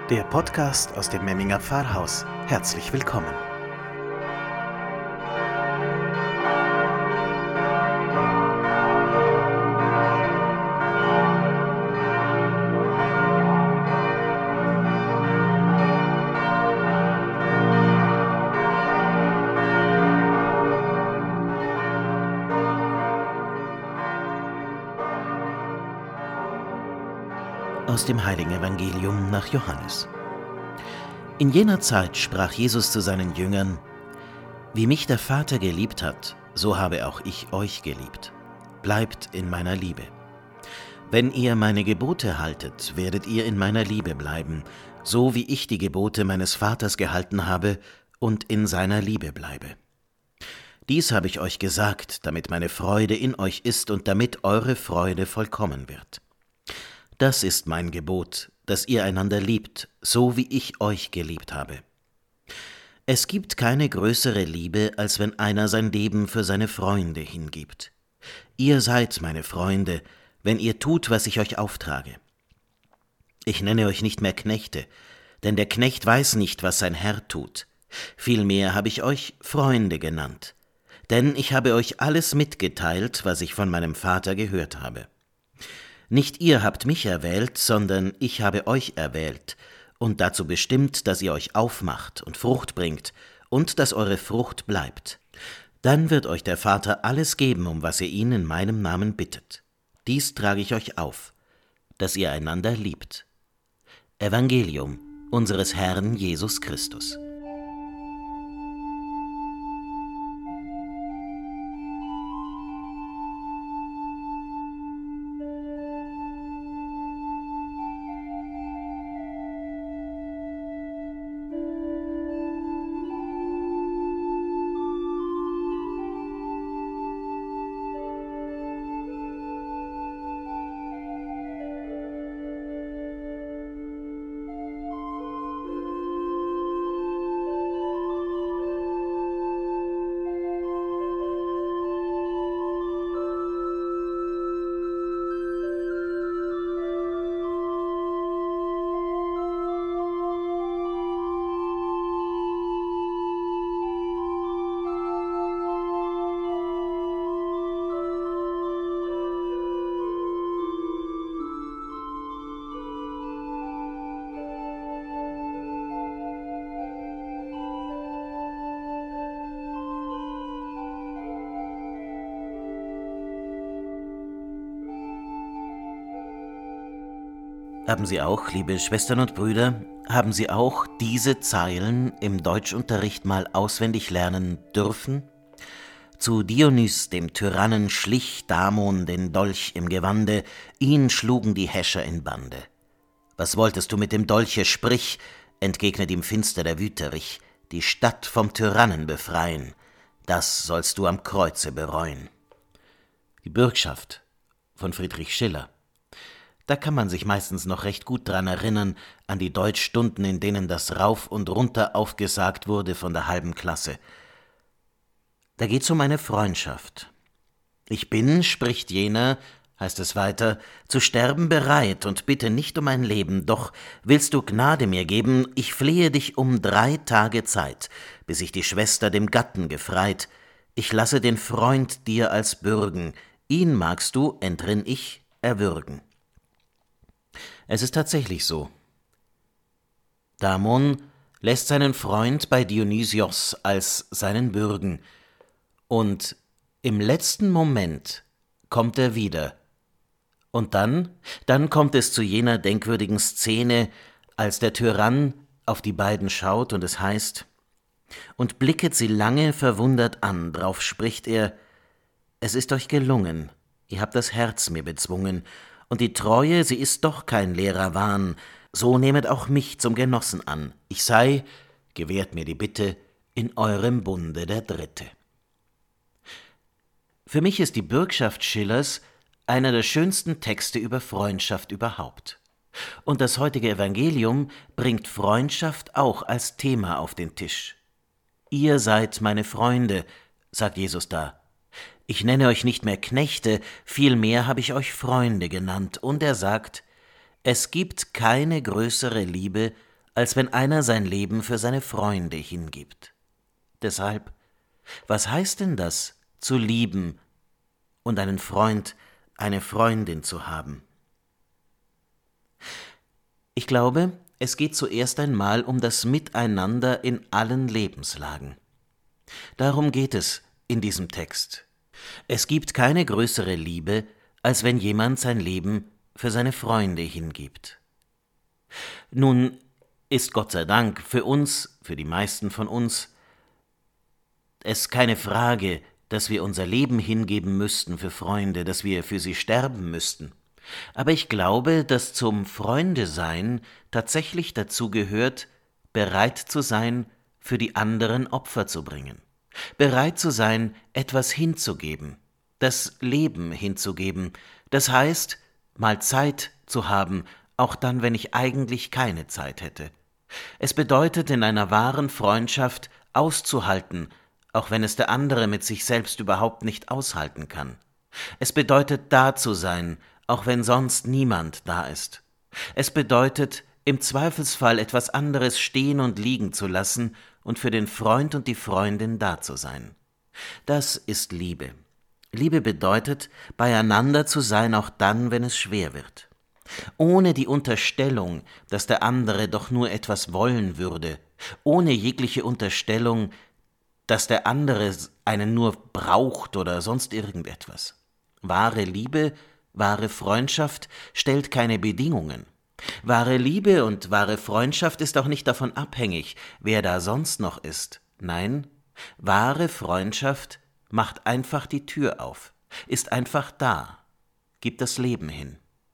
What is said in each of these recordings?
Der Podcast aus dem Memminger Pfarrhaus. Herzlich willkommen. Aus dem Heiligen Evangelium nach Johannes. In jener Zeit sprach Jesus zu seinen Jüngern: Wie mich der Vater geliebt hat, so habe auch ich euch geliebt. Bleibt in meiner Liebe. Wenn ihr meine Gebote haltet, werdet ihr in meiner Liebe bleiben, so wie ich die Gebote meines Vaters gehalten habe und in seiner Liebe bleibe. Dies habe ich euch gesagt, damit meine Freude in euch ist und damit eure Freude vollkommen wird. Das ist mein Gebot, dass ihr einander liebt, so wie ich euch geliebt habe. Es gibt keine größere Liebe, als wenn einer sein Leben für seine Freunde hingibt. Ihr seid meine Freunde, wenn ihr tut, was ich euch auftrage. Ich nenne euch nicht mehr Knechte, denn der Knecht weiß nicht, was sein Herr tut. Vielmehr habe ich euch Freunde genannt, denn ich habe euch alles mitgeteilt, was ich von meinem Vater gehört habe. Nicht ihr habt mich erwählt, sondern ich habe euch erwählt und dazu bestimmt, dass ihr euch aufmacht und Frucht bringt und dass eure Frucht bleibt. Dann wird euch der Vater alles geben, um was ihr ihn in meinem Namen bittet. Dies trage ich euch auf, dass ihr einander liebt. Evangelium unseres Herrn Jesus Christus. Haben Sie auch, liebe Schwestern und Brüder, haben Sie auch diese Zeilen im Deutschunterricht mal auswendig lernen dürfen? Zu Dionys, dem Tyrannen, schlich Damon den Dolch im Gewande, ihn schlugen die Häscher in Bande. Was wolltest du mit dem Dolche, sprich, entgegnet ihm finster der Wüterich, die Stadt vom Tyrannen befreien, das sollst du am Kreuze bereuen. Die Bürgschaft von Friedrich Schiller. Da kann man sich meistens noch recht gut dran erinnern, an die Deutschstunden, in denen das rauf und runter aufgesagt wurde von der halben Klasse. Da geht's um eine Freundschaft. Ich bin, spricht jener, heißt es weiter, zu sterben bereit und bitte nicht um ein Leben, doch willst du Gnade mir geben, ich flehe dich um 3 Tage Zeit, bis ich die Schwester dem Gatten gefreit. Ich lasse den Freund dir als bürgen, ihn magst du, entrinn ich, erwürgen. Es ist tatsächlich so. Damon lässt seinen Freund bei Dionysios als seinen Bürgen und im letzten Moment kommt er wieder. Und dann kommt es zu jener denkwürdigen Szene, als der Tyrann auf die beiden schaut und es heißt: Und blicket sie lange verwundert an, drauf spricht er: Es ist euch gelungen, ihr habt das Herz mir bezwungen, und die Treue, sie ist doch kein leerer Wahn, so nehmet auch mich zum Genossen an. Ich sei, gewährt mir die Bitte, in eurem Bunde der Dritte. Für mich ist die Bürgschaft Schillers einer der schönsten Texte über Freundschaft überhaupt. Und das heutige Evangelium bringt Freundschaft auch als Thema auf den Tisch. Ihr seid meine Freunde, sagt Jesus da. Ich nenne euch nicht mehr Knechte, vielmehr habe ich euch Freunde genannt. Und er sagt, es gibt keine größere Liebe, als wenn einer sein Leben für seine Freunde hingibt. Deshalb, was heißt denn das, zu lieben und einen Freund, eine Freundin zu haben? Ich glaube, es geht zuerst einmal um das Miteinander in allen Lebenslagen. Darum geht es in diesem Text. Es gibt keine größere Liebe, als wenn jemand sein Leben für seine Freunde hingibt. Nun ist Gott sei Dank für uns, für die meisten von uns, es keine Frage, dass wir unser Leben hingeben müssten für Freunde, dass wir für sie sterben müssten. Aber ich glaube, dass zum Freundesein tatsächlich dazu gehört, bereit zu sein, für die anderen Opfer zu bringen, bereit zu sein, etwas hinzugeben, das Leben hinzugeben, das heißt, mal Zeit zu haben, auch dann, wenn ich eigentlich keine Zeit hätte. Es bedeutet, in einer wahren Freundschaft auszuhalten, auch wenn es der andere mit sich selbst überhaupt nicht aushalten kann. Es bedeutet, da zu sein, auch wenn sonst niemand da ist. Es bedeutet, im Zweifelsfall etwas anderes stehen und liegen zu lassen und für den Freund und die Freundin da zu sein. Das ist Liebe. Liebe bedeutet, beieinander zu sein, auch dann, wenn es schwer wird. Ohne die Unterstellung, dass der andere doch nur etwas wollen würde, ohne jegliche Unterstellung, dass der andere einen nur braucht oder sonst irgendetwas. Wahre Liebe, wahre Freundschaft stellt keine Bedingungen. Wahre Liebe und wahre Freundschaft ist auch nicht davon abhängig, wer da sonst noch ist. Nein, wahre Freundschaft macht einfach die Tür auf, ist einfach da, gibt das Leben hin.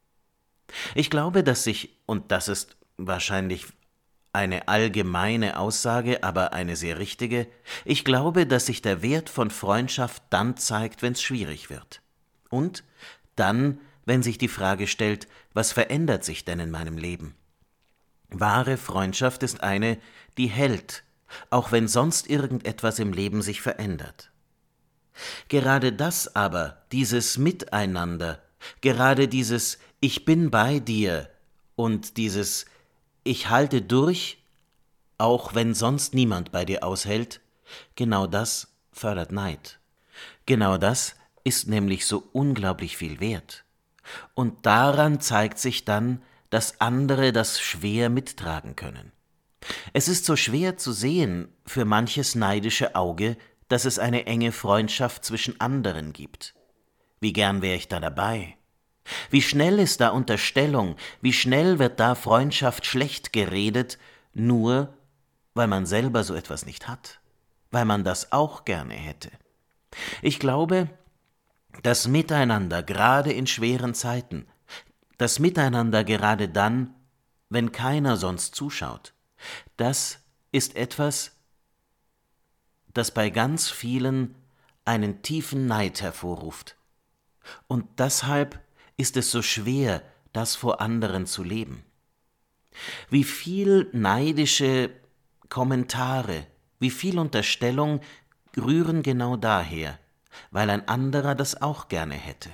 Ich glaube, dass sich, und das ist wahrscheinlich eine allgemeine Aussage, aber eine sehr richtige, ich glaube, dass sich der Wert von Freundschaft dann zeigt, wenn es schwierig wird. Und dann, wenn sich die Frage stellt, was verändert sich denn in meinem Leben? Wahre Freundschaft ist eine, die hält, auch wenn sonst irgendetwas im Leben sich verändert. Gerade das aber, dieses Miteinander, gerade dieses Ich bin bei dir und dieses Ich halte durch, auch wenn sonst niemand bei dir aushält, genau das fördert Neid. Genau das ist nämlich so unglaublich viel wert. Und daran zeigt sich dann, dass andere das schwer mittragen können. Es ist so schwer zu sehen für manches neidische Auge, dass es eine enge Freundschaft zwischen anderen gibt. Wie gern wäre ich da dabei? Wie schnell ist da Unterstellung, wie schnell wird da Freundschaft schlecht geredet, nur weil man selber so etwas nicht hat, weil man das auch gerne hätte. Ich glaube, das Miteinander gerade in schweren Zeiten, das Miteinander gerade dann, wenn keiner sonst zuschaut, das ist etwas, das bei ganz vielen einen tiefen Neid hervorruft. Und deshalb ist es so schwer, das vor anderen zu leben. Wie viel neidische Kommentare, wie viel Unterstellung rühren genau daher, weil ein anderer das auch gerne hätte.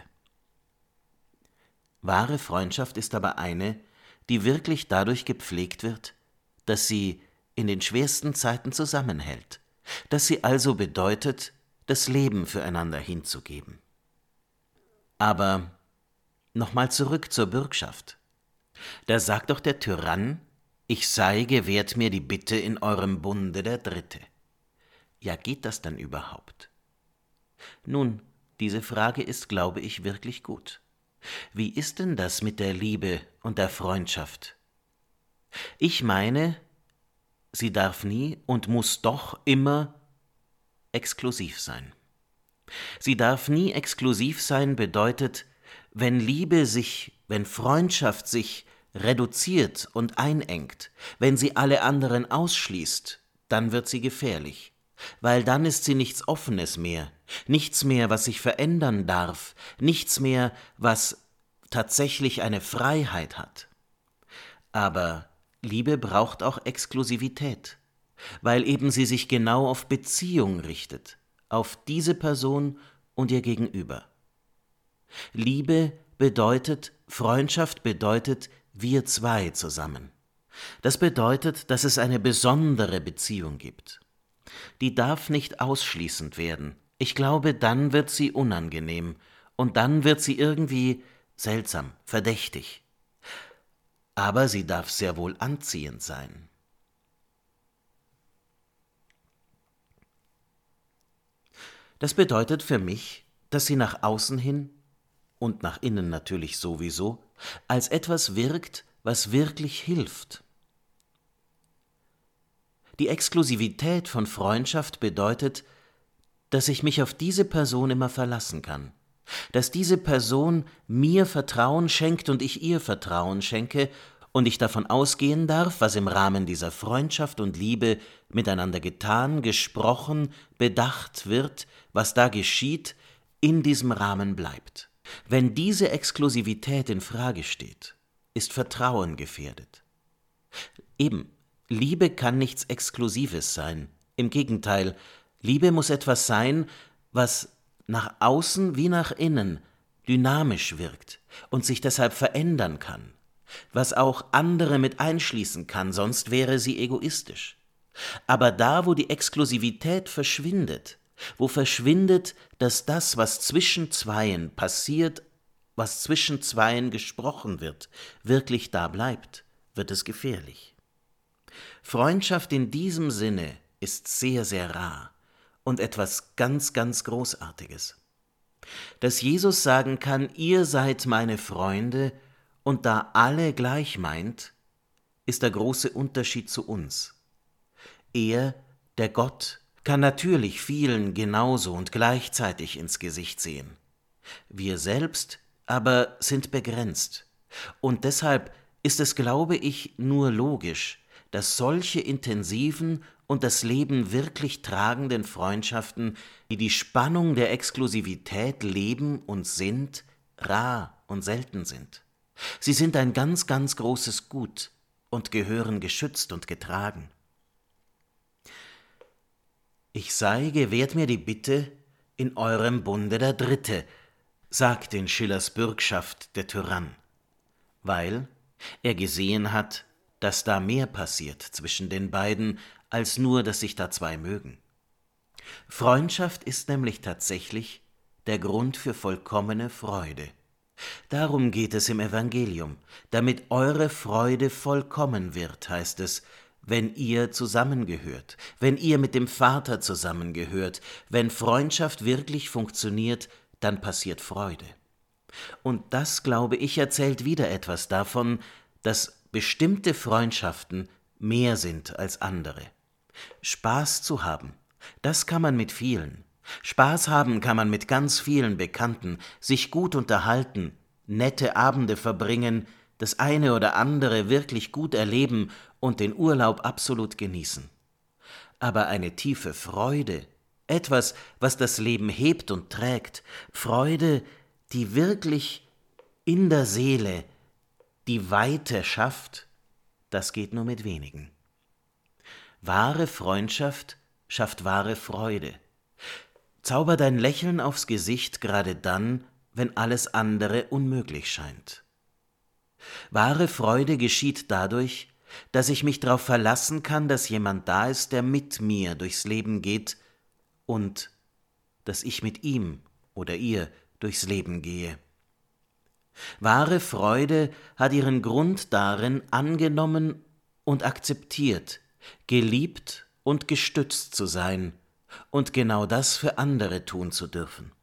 Wahre Freundschaft ist aber eine, die wirklich dadurch gepflegt wird, dass sie in den schwersten Zeiten zusammenhält, dass sie also bedeutet, das Leben füreinander hinzugeben. Aber nochmal zurück zur Bürgschaft. Da sagt doch der Tyrann, ich sei, gewährt mir die Bitte in eurem Bunde der Dritte. Ja, geht das dann überhaupt? Nun, diese Frage ist, glaube ich, wirklich gut. Wie ist denn das mit der Liebe und der Freundschaft? Ich meine, sie darf nie und muss doch immer exklusiv sein. Sie darf nie exklusiv sein bedeutet, wenn Liebe sich, wenn Freundschaft sich reduziert und einengt, wenn sie alle anderen ausschließt, dann wird sie gefährlich, weil dann ist sie nichts Offenes mehr, nichts mehr, was sich verändern darf, nichts mehr, was tatsächlich eine Freiheit hat. Aber Liebe braucht auch Exklusivität, weil eben sie sich genau auf Beziehung richtet, auf diese Person und ihr Gegenüber. Liebe bedeutet, Freundschaft bedeutet, wir zwei zusammen. Das bedeutet, dass es eine besondere Beziehung gibt. Die darf nicht ausschließend werden. Ich glaube, dann wird sie unangenehm und dann wird sie irgendwie seltsam, verdächtig. Aber sie darf sehr wohl anziehend sein. Das bedeutet für mich, dass sie nach außen hin und nach innen natürlich sowieso als etwas wirkt, was wirklich hilft. Die Exklusivität von Freundschaft bedeutet, dass ich mich auf diese Person immer verlassen kann, dass diese Person mir Vertrauen schenkt und ich ihr Vertrauen schenke und ich davon ausgehen darf, was im Rahmen dieser Freundschaft und Liebe miteinander getan, gesprochen, bedacht wird, was da geschieht, in diesem Rahmen bleibt. Wenn diese Exklusivität in Frage steht, ist Vertrauen gefährdet. Eben, Liebe kann nichts Exklusives sein. Im Gegenteil, Liebe muss etwas sein, was nach außen wie nach innen dynamisch wirkt und sich deshalb verändern kann, was auch andere mit einschließen kann, sonst wäre sie egoistisch. Aber da, wo die Exklusivität verschwindet, wo verschwindet, dass das, was zwischen Zweien passiert, was zwischen Zweien gesprochen wird, wirklich da bleibt, wird es gefährlich. Freundschaft in diesem Sinne ist sehr, sehr rar und etwas ganz, ganz Großartiges. Dass Jesus sagen kann, ihr seid meine Freunde, und da alle gleich meint, ist der große Unterschied zu uns. Er, der Gott, kann natürlich vielen genauso und gleichzeitig ins Gesicht sehen. Wir selbst aber sind begrenzt. Und deshalb ist es, glaube ich, nur logisch, dass solche intensiven und das Leben wirklich tragenden Freundschaften, die die Spannung der Exklusivität leben und sind, rar und selten sind. Sie sind ein ganz, ganz großes Gut und gehören geschützt und getragen. Ich sei, gewährt mir die Bitte, in eurem Bunde der Dritte, sagt in Schillers Bürgschaft der Tyrann, weil er gesehen hat, dass da mehr passiert zwischen den beiden, als nur, dass sich da zwei mögen. Freundschaft ist nämlich tatsächlich der Grund für vollkommene Freude. Darum geht es im Evangelium. Damit eure Freude vollkommen wird, heißt es, wenn ihr zusammengehört, wenn ihr mit dem Vater zusammengehört, wenn Freundschaft wirklich funktioniert, dann passiert Freude. Und das, glaube ich, erzählt wieder etwas davon, dass bestimmte Freundschaften mehr sind als andere. Spaß zu haben, das kann man mit vielen. Spaß haben kann man mit ganz vielen Bekannten, sich gut unterhalten, nette Abende verbringen, das eine oder andere wirklich gut erleben und den Urlaub absolut genießen. Aber eine tiefe Freude, etwas, was das Leben hebt und trägt, Freude, die wirklich in der Seele die Weite schafft, das geht nur mit wenigen. Wahre Freundschaft schafft wahre Freude. Zaubert ein Lächeln aufs Gesicht gerade dann, wenn alles andere unmöglich scheint. Wahre Freude geschieht dadurch, dass ich mich darauf verlassen kann, dass jemand da ist, der mit mir durchs Leben geht und dass ich mit ihm oder ihr durchs Leben gehe. Wahre Freude hat ihren Grund darin, angenommen und akzeptiert, geliebt und gestützt zu sein und genau das für andere tun zu dürfen.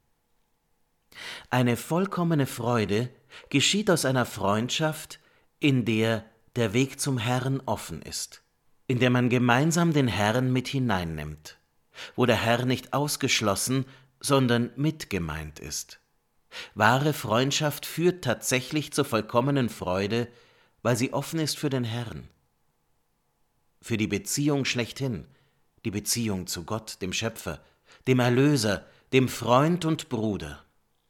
Eine vollkommene Freude geschieht aus einer Freundschaft, in der der Weg zum Herrn offen ist, in der man gemeinsam den Herrn mit hineinnimmt, wo der Herr nicht ausgeschlossen, sondern mitgemeint ist. Wahre Freundschaft führt tatsächlich zur vollkommenen Freude, weil sie offen ist für den Herrn, für die Beziehung schlechthin, die Beziehung zu Gott, dem Schöpfer, dem Erlöser, dem Freund und Bruder.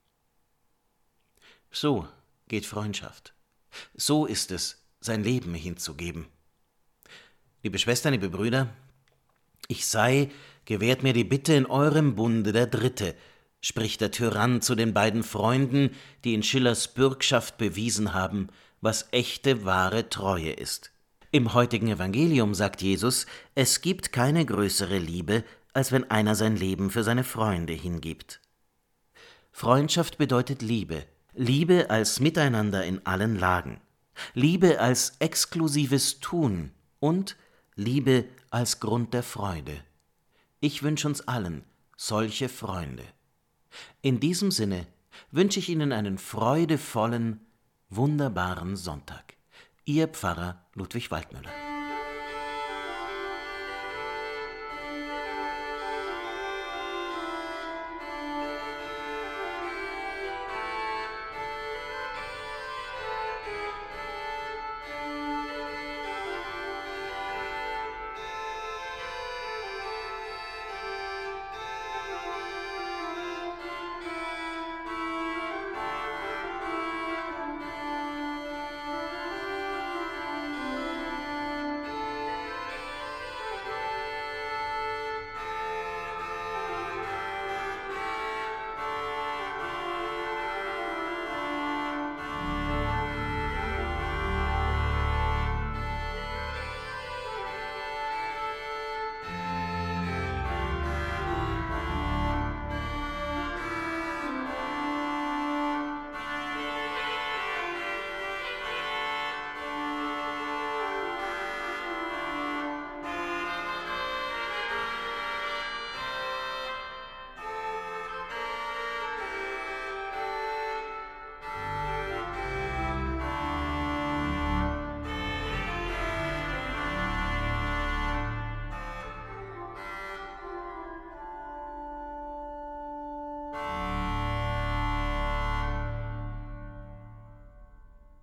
So geht Freundschaft. So ist es, sein Leben hinzugeben. Liebe Schwestern, liebe Brüder, ich sei, gewährt mir die Bitte, in eurem Bunde der Dritte, spricht der Tyrann zu den beiden Freunden, die in Schillers Bürgschaft bewiesen haben, was echte, wahre Treue ist. Im heutigen Evangelium sagt Jesus, es gibt keine größere Liebe, als wenn einer sein Leben für seine Freunde hingibt. Freundschaft bedeutet Liebe, Liebe als Miteinander in allen Lagen, Liebe als exklusives Tun und Liebe als Grund der Freude. Ich wünsche uns allen solche Freunde. In diesem Sinne wünsche ich Ihnen einen freudevollen, wunderbaren Sonntag. Ihr Pfarrer Ludwig Waldmüller.